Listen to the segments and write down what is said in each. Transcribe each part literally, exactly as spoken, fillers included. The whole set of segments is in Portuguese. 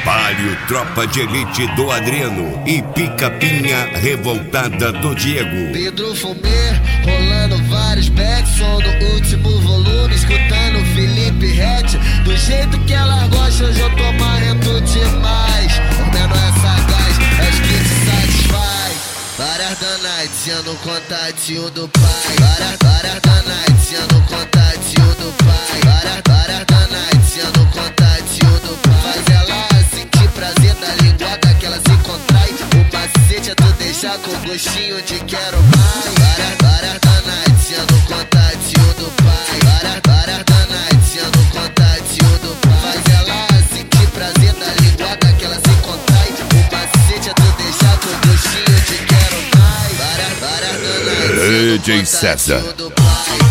Palio, tropa de elite do Adriano e Pica-Pinha revoltada do Diego. Pedro Fumê, rolando vários backs, som do último volume, escutando Felipe Rett. Do jeito que ela gosta, hoje eu tô marrento demais. Comendo essa gás, acho que te satisfaz. Várias danates, no contatinho do pai. Várias, várias danates, no contatinho do pai. Várias, várias danates, no contatinho do pai. Faz ela sentir prazer da linguada que ela se contrai. O macete é tu deixar com gostinho de quero mais. Várias, várias danates, no contatinho do pai. Várias, várias danates, no contatinho do pai. Faz ela sentir prazer da linguada que ela se contrai. O macete é tu deixar com gostinho de quero mais. Várias, várias danates, D J César. do pai.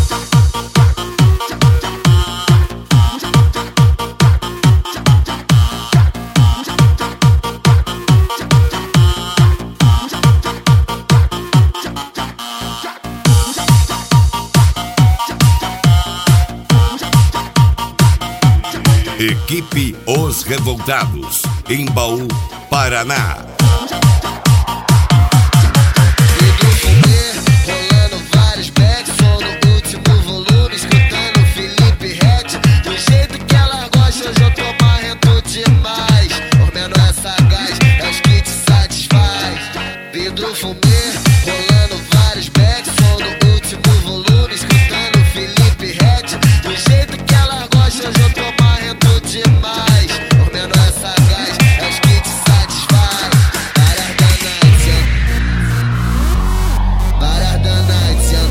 Equipe Os Revoltados, em Baú, Paraná. Pedro Fumê, rolando vários backs, som no último volume, escutando Felipe Rett. Do jeito que ela gosta, hoje eu tô marrento demais. Comendo essa gás, acho que te satisfaz. Pedro Fumê, rolando vários backs, som no último volume, escutando Felipe Rett. Do jeito que ela gosta, hoje eu tô marrento demais. Comendo essa gás, acho que te satisfaz. Várias danates, várias danates,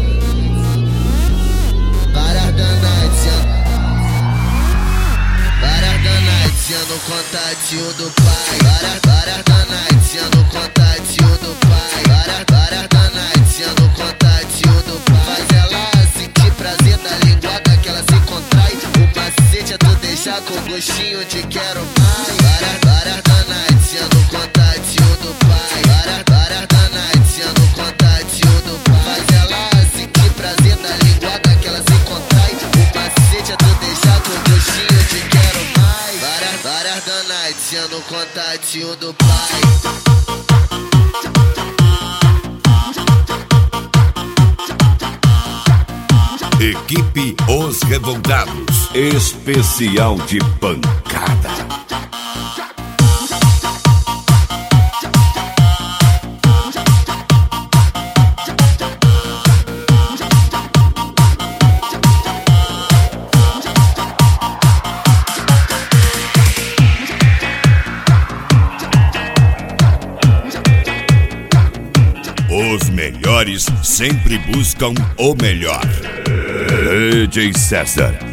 várias danates, várias danates no contatinho do pai. Várias, várias danates no contatinho do pai. Várias, várias danates no contatinho do pai. Faz ela sentir prazer da linguada que ela se contrai. O macete é tu deixar com gostinho de quero mais. Várias, várias danates no contatinho do pai. Várias, várias danates no contatinho do pai. Faz ela sentir prazer da linguada que ela se contrai. O macete é tu deixar com gostinho de quero mais. Várias, várias danates no contatinho do pai. Equipe Os Revoltados, especial de pancada. Os melhores sempre buscam o melhor. D J César.